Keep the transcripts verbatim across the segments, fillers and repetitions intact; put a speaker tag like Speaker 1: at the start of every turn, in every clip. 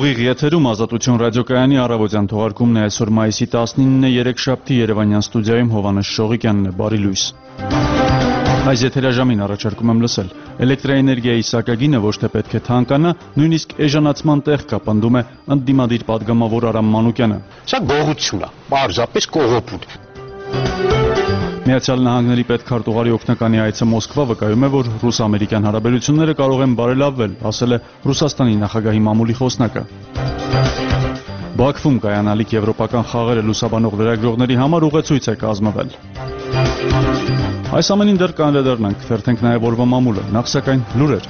Speaker 1: Ուղիղ եթերում Ազատություն ռադիոկայանի առավոտյան թողարկումն է այսօր մայիսի տասնինը երեքշաբթի Երևանյան ստուդիայում Հովհաննես Շողիկյանն է, բարի լույս։ Այս եթերաժամին առաջարկում եմ լսել էլեկտրաէներգիայի սակագինը ոչ թե պետք է թանկանա, նույնիսկ էժանացման տեղ կա, պնդում է ընդդիմադիր պատգամավոր Արամ Մանուկյանը։
Speaker 2: Սա գողություն է, պարզապես կողոպուտ։
Speaker 1: Միացյալ Նահանգների պետքարտուղարի օգնականի այցը Մոսկվա վկայում է, որ ռուս-ամերիկյան հարաբերությունները կարող են բարելավվել, ասել է Ռուսաստանի նախագահի մամուլի խոսնակը։ Բաքվում կայանալիք եվրոպական խաղերը լուսաբանող լրագրողների համար ուղեցույց է կազմվել։ Այս ամենին դեռ կանդրադառնանք, թերթենք նաև օրվա մամուլը, նախ սակայն լուրեր։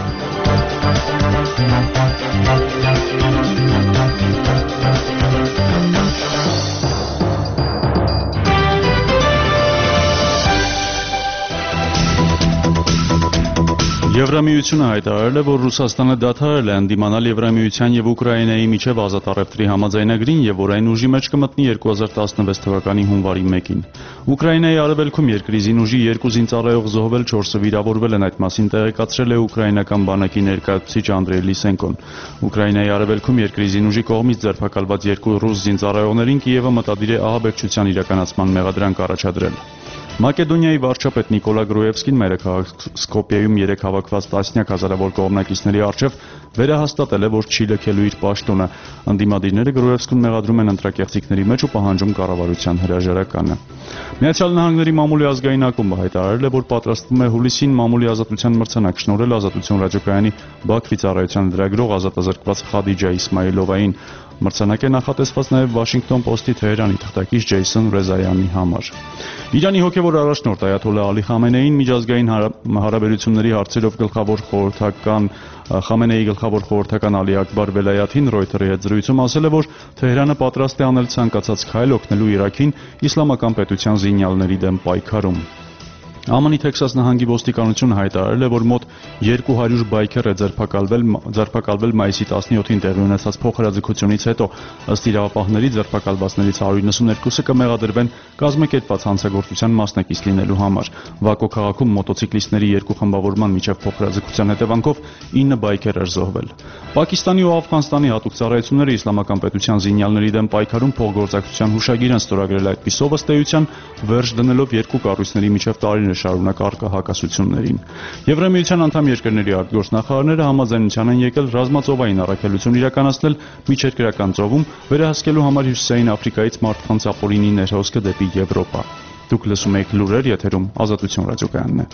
Speaker 1: Եվրամիությունը հայտարարել է, որ Ռուսաստանը դադարել է ընդդիմանալ Եվրամիության եւ Ուկրաինայի միջև ազատ առևտրի համաձայնագրին եւ որ այն ուժի մեջ կմտնի երկու հազար տասնվեց թվականի հունվարի մեկին։ Ուկրաինայի արևելքում երկրի զինուժի երկու զինծառայող զոհվել, չորսը վիրավորվել են, այդ մասին տեղեկացրել է ուկրաինական բանակի ներկայացուցիչ Անդրեյ Լիսենկոն։ Ուկրաինայի արևելքում երկրի զինուժի կողմից ձերբակալված երկու ռուս զինծառայողներին Կիևը մտադիր է ահաբեկչության իրականացման մեղադրանք առաջադրել։ Մակեդոնիայի վարչապետ Նիկոլա Գրոևսկին մայրաքաղաք Սկոպիայում երեկ հավաքված տասնյակ հազարավոր կողմնակիցների առջև վերահաստատել է, որ չի լքելու իր պաշտոնը։ Ընդդիմադիրները Գրոևսկուն մեղադրում են ընտրակեղծիքների մեջ ու պահանջում կառավարության հրաժարականը։ Միացյալ Նահանգների մամուլի ազգային ակումբը հայտարարել է, որ պատրաստվում է հուլիսին մամուլի ազատության մրցանակ շնորհել Ազատություն ռադիոկայանի Բաքվի ծառայության լրագրող ազատազրկված Խադիջա Իսմայիլովային։ Մրցանակ է նախատեսված նաև Վաշինգտոն Պոստի Թեհրանի թղթակից Ջեյսոն Ռեզայանի համար։ Իրանի հոգևոր առաջնորդ Այաթոլլահ Ալի Խամենեին միջազգային հարաբերությունների հարցերով գլխավոր խորհրդական Խամենեի գլխավոր խորհրդական Ալի Ակբար Վելայաթին Ռոյթերի հետ զրույցում ասել է, որ Թեհրանը պատրաստ է անել ցանկացած քայլ օգնելու Իրաքին իսլամական պետության զինյալների դեմ պայքարում։ ԱՄՆ-ի Թեքսաս նահանգի ոստիկանությունը հայտարարել է, որ մոտ երկու հարյուր բայքեր է ձերբակալվել ձերբակալվել մայիսի տասնյոթին տեղի ունեցած փոխհրաձգությունից հետո։ Ըստ իրավապահների ձերբակալվածներից հարյուր նվսմներկուսը կմեղադրվեն կազմակերպված հանցագործության մասնակից լինելու համար։ Վակո քաղաքում մոտոցիկլիստների երկու խմբավորման միջև փոխհրաձգության հետևանքով ինը բայքեր էր զոհվել։ Պակիստանի ու Աֆղանստանի հատուկ ծառայությունները իսլամական պետության զինյալների դեմ պայքարում փոխգործակցության հուշագիր են ստորագրել, այդպիսով ըստ էության վերջ դնելով երկու կառույցների միջև տարիներ շարունակ առկա հակասություններին։ Եվրամիության անդամ երկրների արտգործնախարարները համաձայնության են եկել ռազմածովային առաքելություն իրականացնել միջերկրական ծովում, վերահսկելու համար Հյուսիսային Աֆրիկայից մարդկանց ապօրինի ներհոսքը դեպի Եվրոպա։ Դուք լսում եք լուրեր, եթերում Ազատություն ռադիոկայանն է։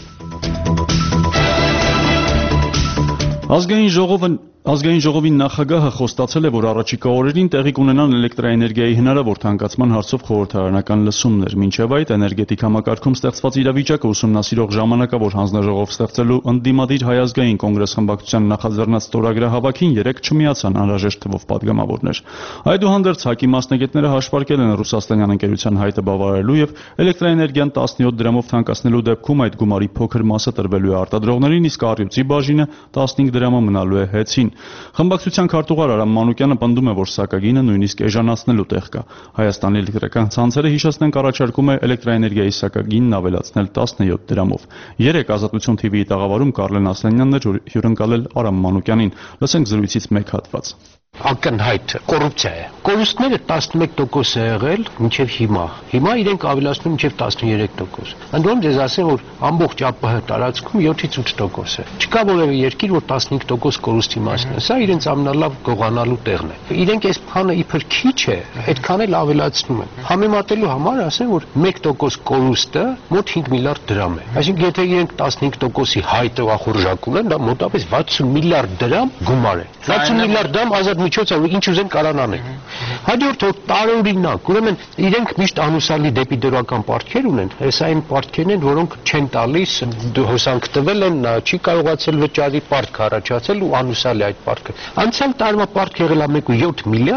Speaker 1: Ազգային ժողովը Ազգային ժողովի նախագահը խոստացել է, որ առաջիկա օրերին տեղի կունենան էլեկտրաէներգիայի հնարավոր թանկացման հարցով խորհրդարանական լսումներ։ Մինչև այդ էներգետիկ համակարգում ստեղծված իրավիճակը ուսումնասիրող ժամանակավոր հանձնաժողով ստեղծելու ընդդիմադիր Հայ ազգային կոնգրես խմբակցության նախաձեռնած ստորագրահավաքին երեկ չմիացան անհրաժեշտ թվով պատգամավորներ։ Այդուհանդերձ ՀԱԿ-ի մասնագետները հաշվարկել են ռուսաստանյան ընկերության հայտը բավարարելու եւ էլեկտրաէներգիան տասնյոթ դրամով թանկացնելու դեպքում այդ գումարի փոքր մասը տրվելու է արտադրողներին, իսկ առյուծի բաժինը տասնհինգ դրամը մնալու է հեծին։ Խմբակցության քարտուղար Արամ Մանուկյանը պնդում է, որ սակագինը նույնիսկ էժանացնելու տեղ կա։ Հայաստանի էլեկտրական ցանցերը հիշեցնենք առաջարկում է էլեկտրաէներգիայի սակագինն ավելացնել տասնյոթ դրամով։ Երեկ Ազատություն թի վիի տաղավարում Կարլեն Ասլանյանն էր հյուրընկալել Արամ Մանուկյանին։ Լսենք զրույցից մեկ հատված։
Speaker 2: Ակնհայտ կոռուպցիա է։ Կորուստները տասնմեկ տոկոս է եղել մինչև հիմա։ Հիմա իրենք ավելացնում մինչև տասներեք տոկոս։ Ընդդեմ ձեզ ասեմ, որ ամբողջ ԱՊՀ տարածքում յոթից ութ տոկոս է։ Չկա որևէ երկիր, որ տասնհինգ տոկոս կորուստի մասն է։ Սա իրենց ամենալավ գողանալու տեղն է։ Իրենք այս բանը իբր քիչ է, այդքան էլ ավելացնում են։ Համեմատելու համար ասեմ, որ մեկ տոկոս կորուստը մոտ հինգ միլիարդ դրամ է։ Այսինքն եթե իրենք տասնհինգ տոկոսի հայտ ախորժակ ունեն, դա մոտավորապես վաթսուն միլիարդ դրամ գումար է։ վաթսուն միլիարդ դրամ ազատ միջոց է, որ ինչ ուզեն կարան անեն։ Հաջորդ օր տարօրինակ, ուրեմն իրենք միշտ անուսալի դեպի դրական պարտքեր ունեն, այս այն պարտքերն են, որոնք չեն տալիս, հոսանք տվել են, նա չի կարողացել վճարի, պարտք առաջացել ու անուսալի այդ պարտքը։ Անցյալ տարվա պարտքը եղել է մեկ կόμμα յոթ միլիարդ,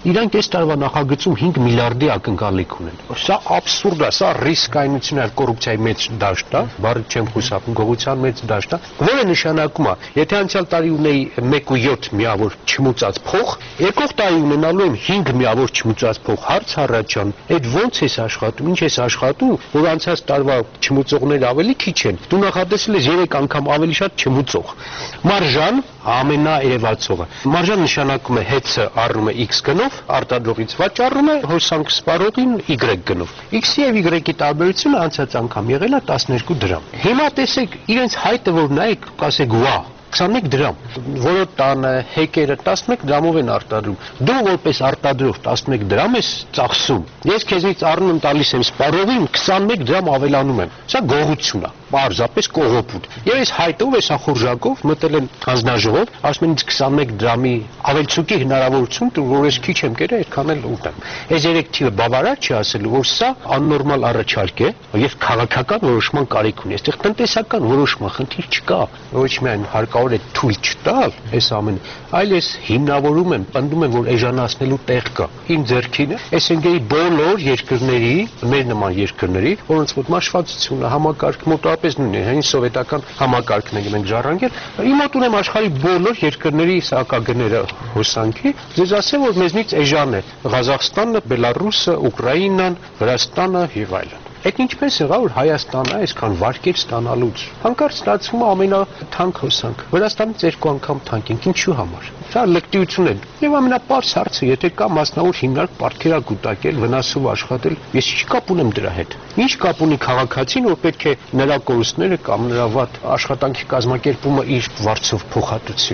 Speaker 2: Իրանք այս տարվա նախագծում հինգ միլիարդի ակնկալիք ունեն։ Սա աբսուրդ է, սա ռիսկայնություն է, կոռուպցիայի մեծ դաշտ է, բառը չեմ խուսափում, գողության մեծ դաշտ է, որը նշանակում է, եթե անցյալ տարի ունեի մեկ ու յոթ միավոր չմուծած փող, եկող տարի ունենալու եմ հինգ միավոր չմուծած փող, հարց առաջան, այդ ոնց ես աշխատում, ինչ ես աշխատում, որ անցած տարվա չմուծողներ ավելի քիչ են։ Դու նախատեսել ես երեք անգամ ավելի շատ չմուծող։ Մարժան ամենաերևացողը։ Մարժան նշանակում է հեծը առնում է X գնով, արտադրողից վաճառում է, հոսանք սպառողին Y գնով։ X-ի եւ Y-ի տարբերությունը անցած անգամ եղել է տասներկու դրամ։ Հիմա տեսեք, իրենց հայտը որ նայեք, կասեք վա, քսանմեկ դրամ, որը տանը հեկերը տասնմեկ դրամով են արտադրում։ Դու որպես արտադրող տասնմեկ դրամ ես ծախսում։ Ես քեզնից առնում եմ տալիս եմ սպառողին քսանմեկ դրամ ավելանում եմ։ Սա գողություն է, պարզապես կողոպուտ։ Եվ այս հայտով, այս ախորժակով մտել են հանձնաժողով, ասում են ինձ քսանմեկ դրամի ավելցուկի հնարավորություն տուր, որ ես քիչ եմ կերել, այդքան էլ ուտեմ։ Այս երեք թիվը բավարար չի ասելու, որ սա աննորմալ առաջարկ է եւ քաղաքական որոշման կարիք ունի։ Այստեղ տնտեսական որոշման խնդիր չկա։ Ոչ միայն հարկավոր է թույլ չտալ այս ամենը, այլ ես հիմնավորում եմ, պնդում եմ, որ էժանացնելու տեղ կա։ Իմ ձեռքին է էս ընկերի բոլոր երկրների, մեր նման երկրների, որոնց մոտ մաշվածությունը, համակարգ մոտավորապես նույնն է, հենց սովետական համակարգն ենք մենք ժառանգել։ Իմ մոտ ունեմ աշխարհի բոլոր երկրների սակագները հոսանքի, ձեզ ասեմ, որ մեզնից էժան է Ղազախստանը, Բելարուսը, Ուկրաինան, Վրաստանը եւ այլն։ Այդ ինչպես եղա, որ Հայաստանը այսքան վարկեր ստանալուց հանկարծ ստացվում է ամենաթանկ հոսանք։ Վրաստանից երկու անգամ թանկ ենք, ինչու համար։ Սա լկտիություն է։ Եվ ամենապարզ հարցը, եթե կա մասնավոր հիմնարկ պարտքերը կուտակել, վնասով աշխատել, ես ինչ կապ ունեմ դրա հետ։ Ինչ կապ ունի քաղաքացին, որ պետք է նրա կորուստները կամ նրա վատ աշխատանքի կազմակերպումը իր վարձով փոխհատուցի։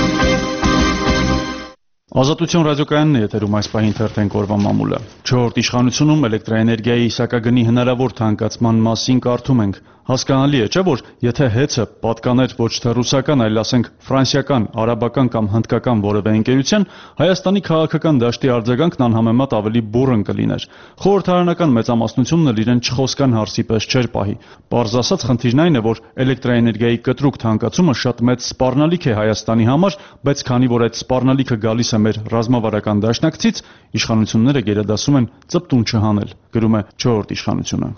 Speaker 1: Ազատություն ռադիոկայանն է եթերում այս պահին թերթենք օրվա մամուլը։ Չորրորդ իշխանությունում էլեկտրաէներգիայի սակագնի հնարավոր թանկացման մասին կարդում ենք։ Հասկանալի է, չէ՞ որ եթե հեծը պատկաներ ոչ թե ռուսական, այլ ասենք ֆրանսիական, արաբական կամ հնդկական որևէ ընկերության, Հայաստանի քաղաքական դաշտի արձագանքն անհամեմատ ավելի բուռն կլիներ։ Խորհրդարանական մեծամասնությունն էլ իրեն չխոսքան հարսի պես չէր պահի։ Պարզ ասած, խնդիրն այն է, որ էլեկտրաէներգիայի կտրուկ թանկացումը շատ մեծ սպառնալիք է Հայաստանի համար, բայց քանի որ այդ սպառնալիքը գալիս է մեր ռազմավարական դաշնակցից, իշխանությունները գերադասում են ծպտուն չհանել, գրում է չորրորդ իշխանությունը։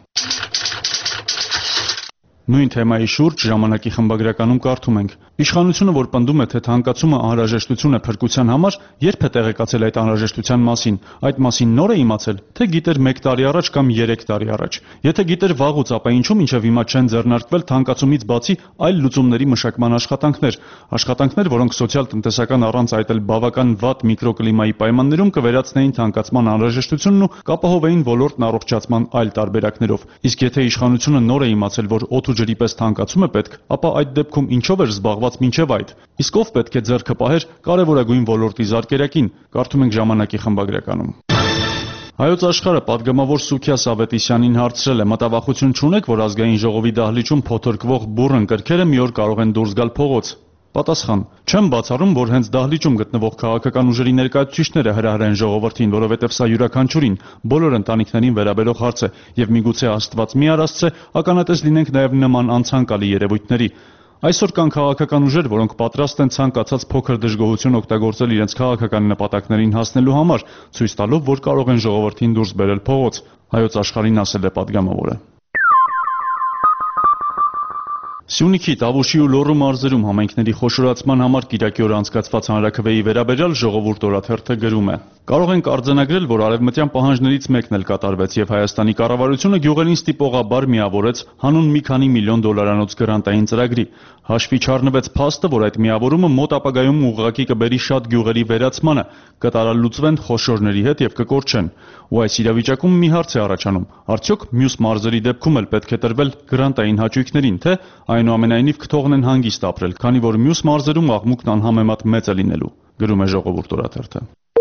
Speaker 1: Նույն թեմայի շուրջ ժամանակի խմբագրականում կարդում ենք. Իշխանությունը, որ պնդում է, թե թանկացումը անհրաժեշտություն է փրկության համար, երբ է տեղեկացել այդ անհրաժեշտության մասին, այդ մասին նոր է իմացել, թե գիտեր մեկ տարի առաջ կամ երեք տարի առաջ։ Եթե գիտեր վաղուց, ապա ինչու մինչև հիմա չեն ձեռնարկվել թանկացումից բացի այլ լուծումների մշակման աշխատանքներ, աշխատանքներ, որոնք սոցիալ-տնտեսական առանց այդ էլ բավական վատ միկրոկլիմայի պայմաններում կվերացնեին թանկացման անհրաժեշտությունն ու կապահովեին ոլորտն առողջացման այլ տարբերակներով։ Իսկ եթե իշխանությունը նոր է իմացել, որ օդ ու ջրի պես թանկացում է պետք, ապա այդ դեպքում ինչով էր զբաղված մինչև այդ։ Իսկ ով պետք է ձեռքը պահեր կարևորագույն ոլորտի զարկերակին, կարդում ենք ժամանակի խմբագրականում։ Հայոց աշխարհը պատգամավոր Սուքիաս Ավետիսյանին հարցրել է. մտավախություն չունեք, որ ազգային ժողովի դահլիճում փոթորկվող բուռն կրքերը մի օր կարող են դուրս գալ փողոց։ Պատասխան. չեմ բացառում, որ հենց դահլիճում գտնվող քաղաքական ուժերի ներկայացուցիչները հրահրեն ժողովրդին, որովհետև սա յուրաքանչյուրին, բոլոր ընտանիքներին վերաբերող հարց է, եւ միգուցե Աստված մի արածցե ականատես լինենք նաեւ նման անցանկալի երևույթների։ Այսօր կան քաղաքական ուժեր, որոնք պատրաստ են ցանկացած փոքր դժգոհություն օգտագործել իրենց քաղաքական նպատակներին հասնելու համար, ցույց տալով, որ կարող են ժողովրդին դուրս բերել փողոց։ Հայոց աշխարհին ասել է պատգամավորը։ Սյունիքի, Տավուշի ու Լոռու մարզերում համայնքների խոշորացման համար կիրակի օր անցկացված հանրաքվեի վերաբերյալ Ժողովուրդ օրաթերթը գրում է. Կարող ենք արձանագրել, որ արևմտյան պահանջներից մեկն էլ կատարվեց եւ Հայաստանի կառավարությունը գյուղերին ստիպողաբար միավորեց հանուն մի քանի միլիոն դոլարանոց գրանտային ծրագրի։ Հաշվի չառնվեց փաստը, որ այդ միավորումը մոտ ապագայում ուղղակի կբերի շատ գյուղերի վերացմանը, կտարալուծվեն խոշորների հետ եւ կկորչեն։ Ու այս իրավիճակում մի հարց է առաջանում. արդյոք մյուս մարզերի դեպքում էլ պետք է տրվել գրանտային հաճույքներին, թե այնուամենայնիվ կթողնեն հանգիստ ապրել, քանի որ մյուս մարզերում աղմուկն անհամեմատ մեծ է լինելու, գրում է Ժողովուրդ օրաթերթը։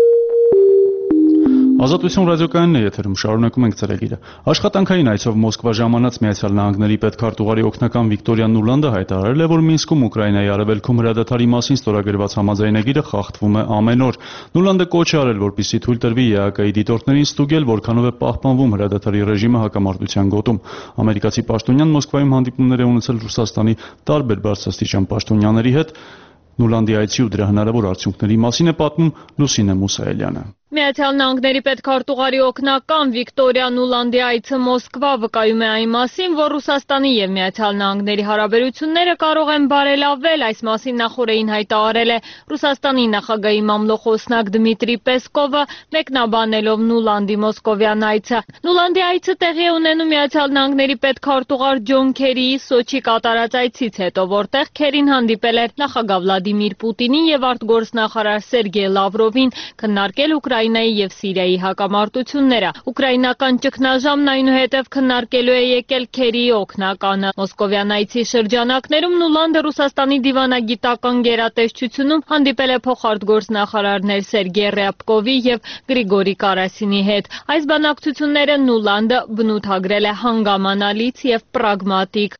Speaker 1: Ազատություն ռադիոկայանն է եթերում, շարունակում ենք ծրագիրը։ Աշխատանքային այցով Մոսկվա ժամանած Միացյալ Նահանգների պետքարտուղարի օգնական Վիկտորիա Նուլանդը հայտարարել է, որ Մինսկում Ուկրաինայի արևելքում հրադադարի մասին ստորագրված համաձայնագիրը խախտվում է ամեն օր։ Նուլանդը կոչ է արել, որպեսզի թույլ տրվի ԵԱԿ-ի դիտորդներին ստուգել, որքանով է պահպանվում հրադադարի ռեժիմը հակամարտության գոտում։ Ամերիկացի պաշտոնյան Մոսկվայում հանդիպումներ է ունեցել Ռուսաստանի տարբեր բարձրաստիճան պաշտոնյաների հետ։ Նուլանդի այցի ու դրա հնարավոր արդյունքների մասին է պատմում Լուսինե Մուսայելյանը։
Speaker 3: Միացյալ Նահանգների պետքարտուղարի օգնական Վիկտորիա Նուլանդի այցը Մոսկվա վկայում է այն մասին, որ Ռուսաստանի և Միացյալ Նահանգների հարաբերությունները կարող են բարելավել, այս մասին նախօրեին հայտարարել է Ռուսաստանի նախագահի մամլոխոսնակ Դմիտրի Պեսկովը, մեկնաբանելով Նուլանդի մոսկովյան այցը։ Նուլանդի այցը տեղի է ունենում Միացյալ Նահանգների պետքարտուղար Ջոն Քերիի Սոչի կատարած այցից հետո, որտեղ Քերին հանդիպել էր նախագահ Վլադիմիր Պուտինին և արտգործնախարար Սերգեյ Լավրովին, քննարկել Ուկրաինայի և Սիրիայի հակամարտությունները։ Ուկրաինական ճգնաժամն այնուհետև քննարկելու է եկել Քերիի օգնականը։ Մոսկովյան այցի շրջանակներում Նուլանդը Ռուսաստանի դիվանագիտական գերատեսչությունում հանդիպել է փոխարտգործնախարարներ Սերգեյ Ռյաբկովի և Գրիգորի Կարասինի հետ։ Այս բանակցությունները Նուլանդը բնութագրել է հանգամանալից և պրագմատիկ։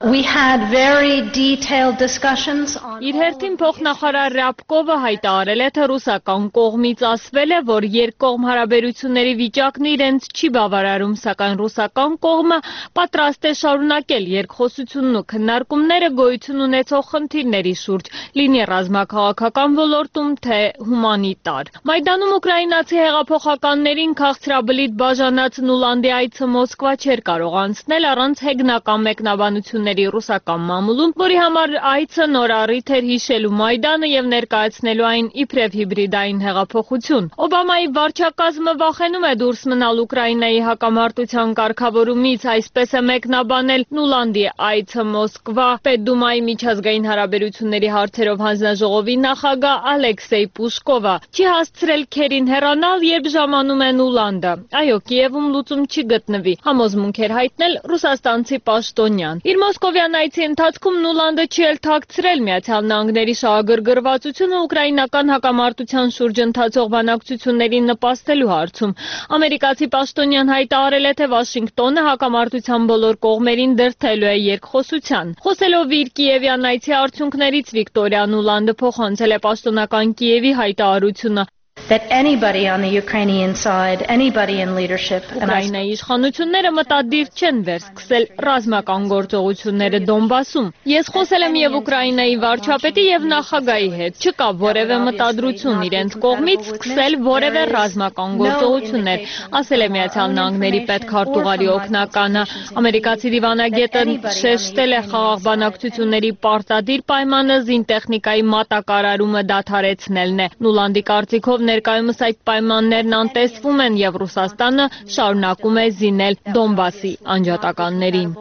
Speaker 3: Իր հերթին փոխնախարար Ռյաբկովը հայտարարել է, թե ռուսական կողմից ասվել է, որ երկկողմ հարաբերությունների վիճակն իրենց չի բավարարում, սակայն ռուսական կողմը պատրաստ է շարունակել երկխոսությունն ու քննարկումները գոյություն ունեցող խնդիրների շուրջ, լինի ռազմաքաղաքական ոլորտում, թե հումանիտար։ Մայդանում ուկրաինացի հեղափոխականներին քաղցրաբլիթ բաժանած Նուլանդի այցը Մոսկվա չէր կարող անցնել առանց հեգնական մեկնաբանությունների ռուսական մամուլում, որի համար այցը նոր առիթ էր հիշելու Մայդանը և ներկայացնելու այն իբրև հիբրիդային հեղափոխություն։ Օբամայի վարչակազմը վախենում է դուրս մնալ Ուկրաինայի հակամարտության կարգավորումից, այսպես է մեկնաբանել Նուլանդի այցը Մոսկվա Պետդումայի միջազգային հարաբերությունների հարցերով հանձնաժողովի նախագահ Ալեքսեյ Պուշկովը։ Չի հասցրել Քերին հեռանալ, երբ ժամանում է Նուլանդը։ Այո, Կիևում լուծում չի գտնվի, համոզմունք էր հայտնել ռուսաստանցի պաշտոնյան։ Իր մոսկովյան այցի ընթացքում Նուլանդը չի էլ թաքցրել Միացյալ Նահանգների շահագրգռվածությունը ուկրաինական հակամարտության շուրջ ընթացող բանակցություններին նպաստելու հարցում։ Ամերիկացի պաշտոնյան հայտարարել է, թե Վաշինգտոնը հակամարտության բոլոր կողմերին դրդելու է երկխոսության։ Խոսելով իր Կիևյան այցի արդյունքներից Վիկտորիա Նուլանդը փոխանցել է պաշտոնական Կիևի հայտարարությունը,
Speaker 4: that anybody on the Ukrainian side, anybody in leadership,
Speaker 3: Ուկրաինայի իշխանությունները մտադիր չեն վերսկսել ռազմական գործողությունները Դոնբասում։ Ես խոսել եմ և Ուկրաինայի վարչապետի և նախագահի հետ, չկա որևէ մտադրություն իրենց կողմից սկսել որևէ ռազմական գործողություններ, ասել է Միացյալ Նահանգների պետքարտուղարի օգնականը։ Ամերիկացի դիվանագետը շեշտել է խաղաղ բանակցությունների պարտադիր պայմանը զինտեխնիկայի մատակարարումը դադարեցնելն է։ Նուլանդի կարծիքով ներկայումս այդ պայմաններն անտեսվում են և Ռուսաստանը շարունակում է զինել Դոնբասի անջատականներին։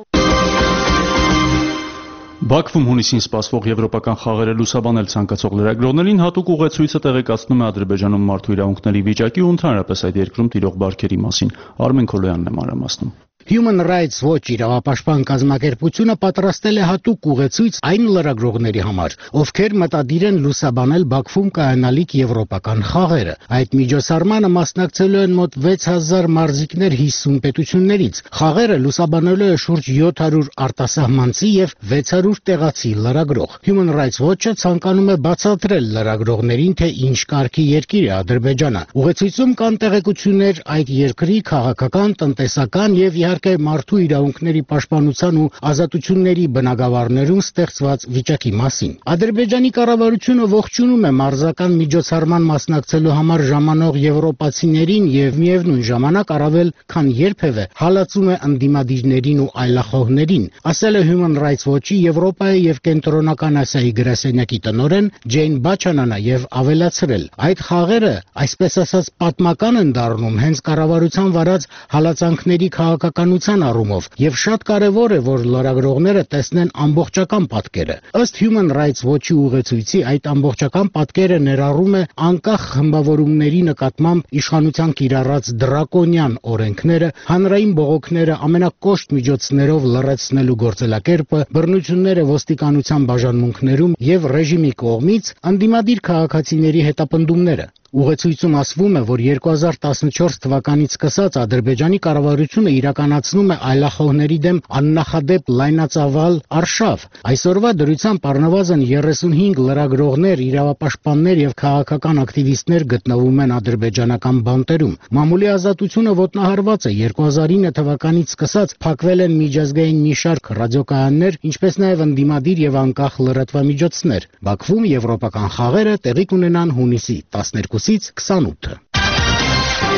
Speaker 1: Բաքվում հունիսին սպասվող եվրոպական խաղերը լուսաբանել ցանկացող լրագրողներին հատուկ ուղեցույցը տեղեկացնում է Ադրբեջանում մարդու իրավունքների վիճակի ու ընդհանրապես այդ երկրում տիրող բարքերի մասին։ Արմեն Քոլոյանն է մանրամասնում։
Speaker 5: Human Rights Watch իրավապաշտպան կազմակերպությունը պատրաստել է հատուկ ուղեցույց այն լրագրողների համար, ովքեր մտադիր են լուսաբանել Բաքվում կայանալիք եվրոպական խաղերը։ Այդ միջոցառմանը մասնակցելու են մոտ վեց հազար մարզիկներ հիսուն պետություններից։ Խաղերը լուսաբանելու է շուրջ յոթ հարյուր արտասահմանցի և վեց հարյուր տեղացի լրագրող։ Human Rights Watch-ը ցանկանում է բացատրել լրագրողներին, թե ինչ կարգի երկիր է Ադրբեջանը։ Ուղեցույցում կան տեղեկություններ այդ երկրի քաղաքական, տնտեսական և իհարկե մարդու իրավունքների պաշտպանության ու ազատությունների բնագավառներում ստեղծված վիճակի մասին։ Ադրբեջանի կառավարությունը ողջունում է մարզական միջոցառման մասնակցելու համար ժամանող եվրոպացիներին և միևնույն ժամանակ առավել քան երբևէ հալածում է ընդդիմադիրներին ու այլախոհներին, ասել է Human Rights Watch-ի Եվրոպայի և Կենտրոնական Ասիայի գրասենյակի տնօրեն Ջեյն Բաչանանը և ավելացրել. այդ խաղերը, այսպես ասած, պատմական են դառնում հենց կառավարության վարած հալածանքների քաղաքականության առումով, և շատ կարևոր է, որ լրագրողները տեսնեն ամբողջական պատկերը։ Ըստ Human Rights Watch-ի ուղեցույցի, այդ ամբողջական պատկերը ներառում է անկախ խմբավորումների նկատմամբ իշխանության կիրառած դրակոնյան օրենքները, հանրային բողոքները ամենակոշտ միջոցներով լռեցնելու գործելակերպը, բռնությունները ոստիկանության բաժանմունքներում և ռեժիմի կողմից ընդդիմադիր քաղաքացիների հետապնդումները։ Ուղեցույցում ասվում է, որ երկու հազար տասնչորս թվականից սկսած Ադրբեջանի կառավարությունը իրականացնում է այլախոհների դեմ աննախադեպ լայնածավալ արշավ։ Այսօրվա դրությամբ առնվազն երեսունհինգ լրագրողներ, իրավապաշտպաններ և քաղաքական ակտիվիստներ գտնվում են ադրբեջանական բանտերում։ Մամուլի ազատությունը ոտնահարված է։ երկու հազար ինը թվականից սկսած փակվել են միջազգային մի շարք ռադիոկայաններ, ինչպես նաև ընդդիմադիր և անկախ լրատվամիջոցներ։ Բաքվում եվրոպական խաղերը տեղի կունենան հունիսի տասներկուսից քսանութը։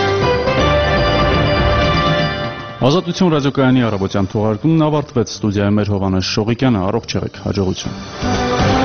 Speaker 1: Ազատություն ռադիոկայանի առավոտյան թողարկումն ավարտվեց։ Ստուդիայում էր Հովհաննես Շողիկյանը, առողջ եղեք, հաջողություն։